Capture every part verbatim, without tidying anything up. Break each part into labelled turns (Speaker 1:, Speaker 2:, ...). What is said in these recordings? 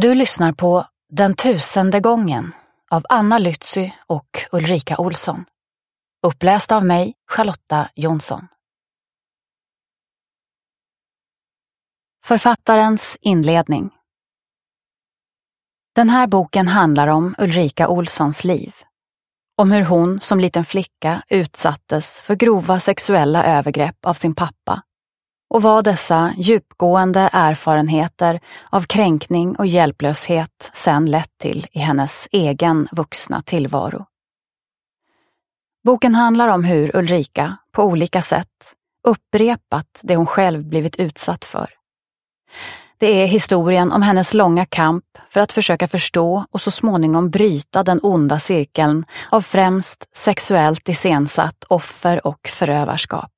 Speaker 1: Du lyssnar på Den tusende gången av Anna Lützy och Ulrika Olsson. Uppläst av mig, Charlotta Jonsson. Författarens inledning. Den här boken handlar om Ulrika Olssons liv. Om hur hon som liten flicka utsattes för grova sexuella övergrepp av sin pappa och vad dessa djupgående erfarenheter av kränkning och hjälplöshet sen lett till i hennes egen vuxna tillvaro. Boken handlar om hur Ulrika på olika sätt upprepat det hon själv blivit utsatt för. Det är historien om hennes långa kamp för att försöka förstå och så småningom bryta den onda cirkeln av främst sexuellt iscensatt offer och förövarskap.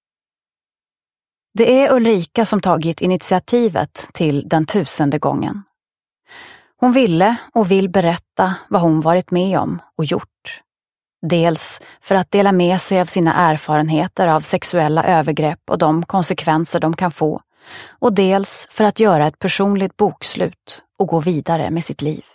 Speaker 1: Det är Ulrika som tagit initiativet till den tusende gången. Hon ville och vill berätta vad hon varit med om och gjort. Dels för att dela med sig av sina erfarenheter av sexuella övergrepp och de konsekvenser de kan få. Och dels för att göra ett personligt bokslut och gå vidare med sitt liv.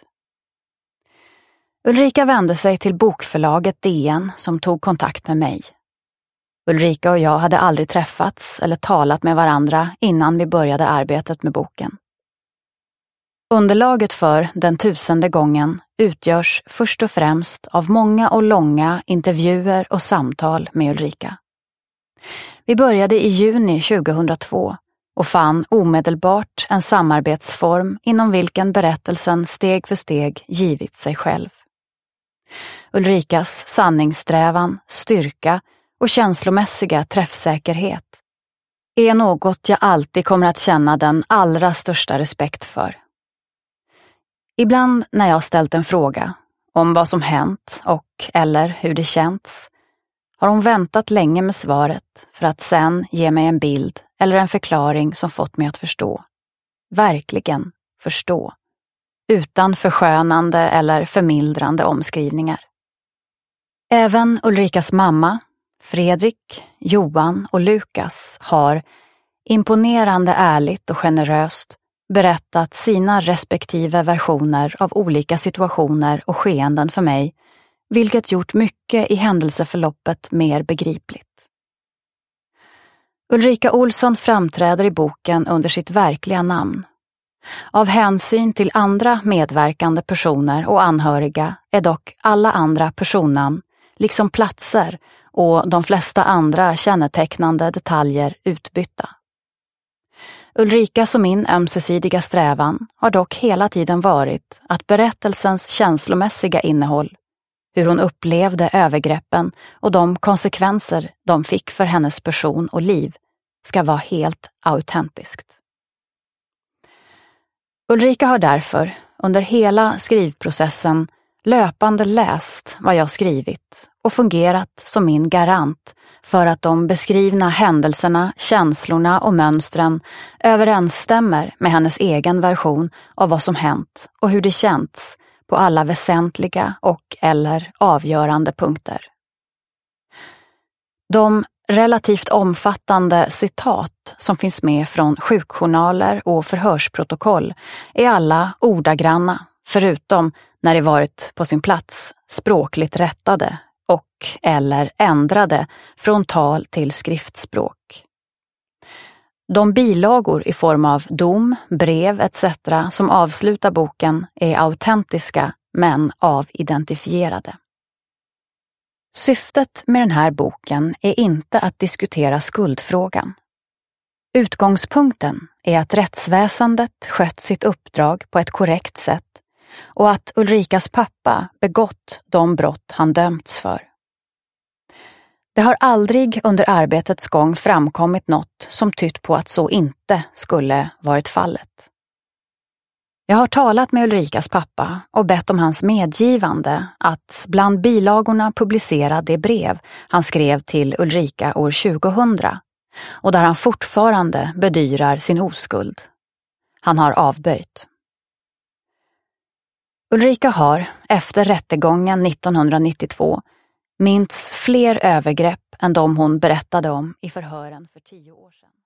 Speaker 1: Ulrika vände sig till bokförlaget D N som tog kontakt med mig. Ulrika och jag hade aldrig träffats eller talat med varandra innan vi började arbetet med boken. Underlaget för Den tusende gången utgörs först och främst av många och långa intervjuer och samtal med Ulrika. Vi började i juni tjugohundratvå och fann omedelbart en samarbetsform inom vilken berättelsen steg för steg givit sig själv. Ulrikas sanningssträvan, styrka och känslomässiga träffsäkerhet är något jag alltid kommer att känna den allra största respekt för. Ibland när jag ställt en fråga om vad som hänt och eller hur det känts har hon väntat länge med svaret för att sen ge mig en bild eller en förklaring som fått mig att förstå. Verkligen förstå. Utan förskönande eller förmildrande omskrivningar. Även Ulrikas mamma, Fredrik, Johan och Lukas har imponerande ärligt och generöst berättat sina respektive versioner av olika situationer och skeenden för mig, vilket gjort mycket i händelseförloppet mer begripligt. Ulrika Olsson framträder i boken under sitt verkliga namn. Av hänsyn till andra medverkande personer och anhöriga är dock alla andra personnamn, liksom platser och de flesta andra kännetecknande detaljer utbytta. Ulrikas och min ömsesidiga strävan har dock hela tiden varit att berättelsens känslomässiga innehåll, hur hon upplevde övergreppen och de konsekvenser de fick för hennes person och liv, ska vara helt autentiskt. Ulrika har därför under hela skrivprocessen löpande läst vad jag skrivit och fungerat som min garant för att de beskrivna händelserna, känslorna och mönstren överensstämmer med hennes egen version av vad som hänt och hur det känts på alla väsentliga och eller avgörande punkter. De relativt omfattande citat som finns med från sjukjournaler och förhörsprotokoll är alla ordagranna, förutom när det varit på sin plats språkligt rättade och eller ändrade från tal till skriftspråk. De bilagor i form av dom, brev et cetera som avslutar boken är autentiska men avidentifierade. Syftet med den här boken är inte att diskutera skuldfrågan. Utgångspunkten är att rättsväsendet skött sitt uppdrag på ett korrekt sätt och att Ulrikas pappa begått de brott han dömts för. Det har aldrig under arbetets gång framkommit något som tytt på att så inte skulle varit fallet. Jag har talat med Ulrikas pappa och bett om hans medgivande att bland bilagorna publicera det brev han skrev till Ulrika år tjugohundra och där han fortfarande bedyrar sin oskuld. Han har avböjt. Ulrika har efter rättegången nittonhundranittiotvå minns fler övergrepp än de hon berättade om i förhören för tio år sedan.